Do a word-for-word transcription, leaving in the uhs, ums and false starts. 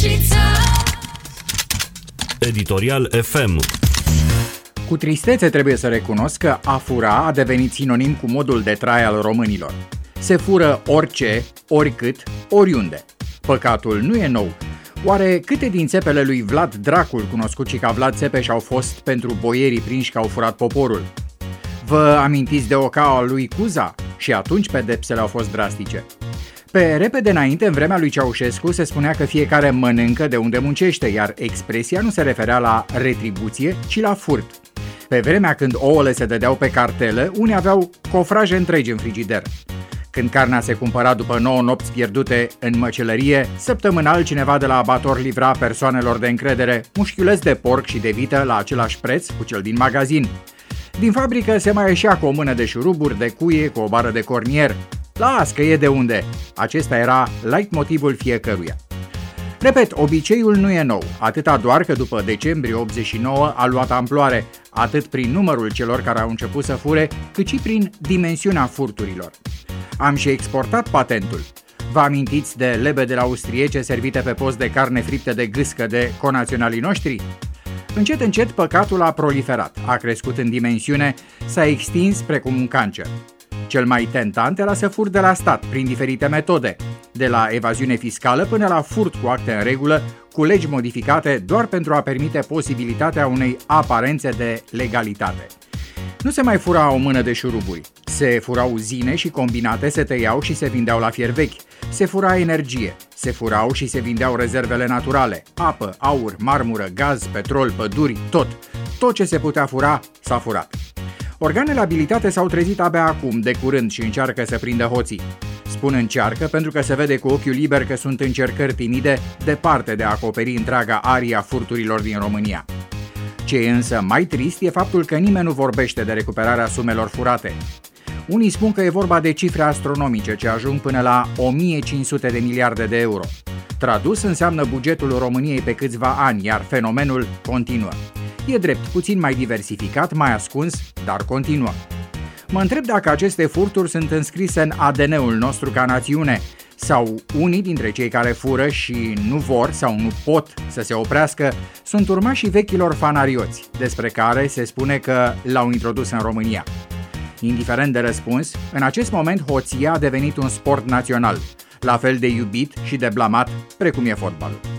Reușiță. Editorial F M. Cu tristețe trebuie să recunosc că a fura a devenit sinonim cu modul de trai al românilor. Se fură orice, oricât, oriunde. Păcatul nu e nou. Oare câte din țepele lui Vlad Dracul, cunoscut și ca Vlad Țepeș, au fost pentru boierii prinși că au furat poporul? Vă amintiți de ocaua lui Cuza? Și atunci pedepsele au fost drastice. Pe repede înainte, în vremea lui Ceaușescu, se spunea că fiecare mănâncă de unde muncește, iar expresia nu se referea la retribuție, ci la furt. Pe vremea când ouăle se dădeau pe cartelă, unii aveau cofraje întregi în frigider. Când carnea se cumpăra după nouă nopți pierdute în măcelărie, săptămânal cineva de la abator livra persoanelor de încredere mușchiuleț de porc și de vită la același preț cu cel din magazin. Din fabrică se mai ieșea cu o mână de șuruburi, de cuie, cu o bară de cornier. Las că e de unde! Acesta era leitmotivul fiecăruia. Repet, obiceiul nu e nou, atâta doar că după decembrie optzeci și nouă a luat amploare, atât prin numărul celor care au început să fure, cât și prin dimensiunea furturilor. Am și exportat patentul. Vă amintiți de lebedele austriece servite pe post de carne friptă de gâscă de conaționalii noștri? Încet, încet, păcatul a proliferat, a crescut în dimensiune, s-a extins precum un cancer. Cel mai tentant era să fur de la stat, prin diferite metode, de la evaziune fiscală până la furt cu acte în regulă, cu legi modificate doar pentru a permite posibilitatea unei aparențe de legalitate. Nu se mai fura o mână de șuruburi, se furau zine și combinate, se tăiau și se vindeau la fier vechi, se fura energie, se furau și se vindeau rezervele naturale, apă, aur, marmură, gaz, petrol, păduri, tot, tot ce se putea fura s-a furat. Organele abilitate s-au trezit abia acum, de curând, și încearcă să prindă hoții. Spun încearcă pentru că se vede cu ochiul liber că sunt încercări timide, departe de a acoperi întreaga arie a furturilor din România. Ce e însă mai trist e faptul că nimeni nu vorbește de recuperarea sumelor furate. Unii spun că e vorba de cifre astronomice ce ajung până la o mie cinci sute de miliarde de euro. Tradus înseamnă bugetul României pe câțiva ani, iar fenomenul continuă. E drept, puțin mai diversificat, mai ascuns, dar continuă. Mă întreb dacă aceste furturi sunt înscrise în A D N-ul nostru ca națiune, sau unii dintre cei care fură și nu vor sau nu pot să se oprească sunt urmașii vechilor fanarioți, despre care se spune că l-au introdus în România. Indiferent de răspuns, în acest moment hoția a devenit un sport național, la fel de iubit și de blamat precum e fotbalul.